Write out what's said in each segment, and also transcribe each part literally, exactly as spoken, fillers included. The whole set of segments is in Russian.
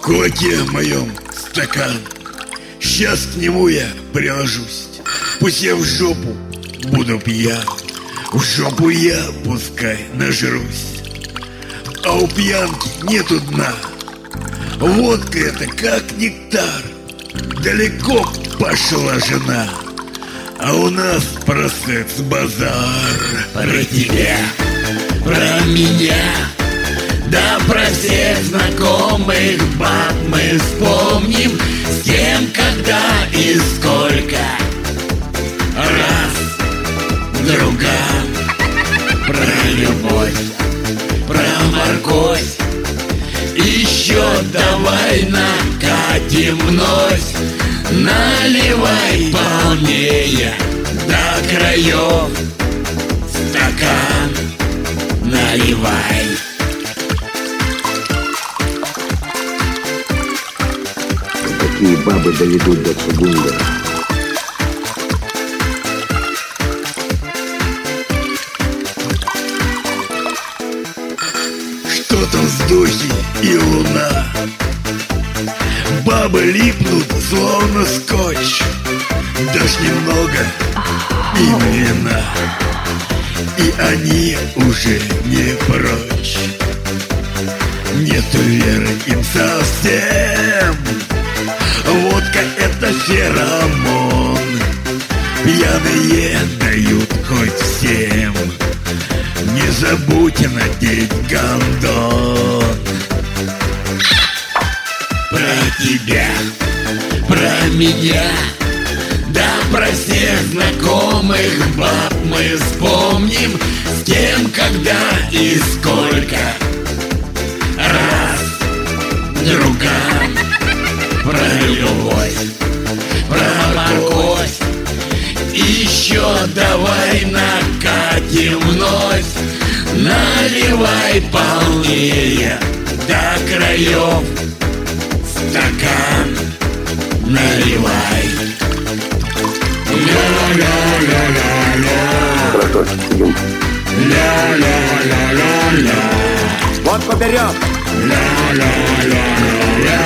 кулаке моем стакан. Сейчас к нему я приложусь. Пусть я в жопу буду пьян, в жопу я пускай нажрусь. А у пьянки нету дна. Водка это как нектар. Далеко пошла жена, а у нас про секс-базар. Про тебя, про меня, да про всех знакомых баб мы вспомним, с кем, когда и сколько раз другам. Про любовь, про морковь, еще давай накатим вновь. Наливай полнее до краев, стакан наливай. Такие бабы доведут до Цугунда. Что-то вздохи и луна. Бабы липнут, словно скотч. Дашь немного им вина, и они уже не прочь. Нету веры им совсем. Водка это феромон. Пьяные дают хоть всем. Не забудьте надеть гондон. Про тебя, про меня, да про всех знакомых баб мы вспомним, с кем, когда и сколько раз другам. Про любовь, про морковь, еще давай накатим вновь. Наливай полнее до краев, стакан наливай. Ля-ля-ля-ля-ля. Хорошо, идем. Ля-ля-ля-ля-ля. Вот поперек. Ля-ля-ля-ля-ля.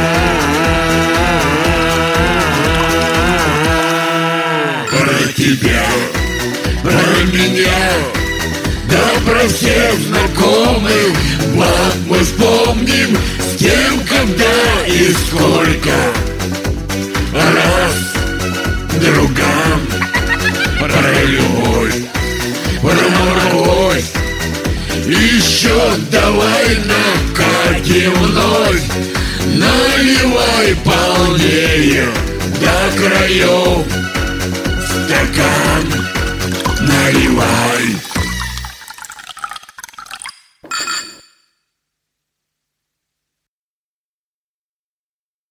Про тебя, про меня, да про всех знакомых баб мы вспомним, с кем, когда и сколько раз другам. Про любовь, про морковь, еще давай накатим вновь. Наливай полнее до краев, стакан наливай.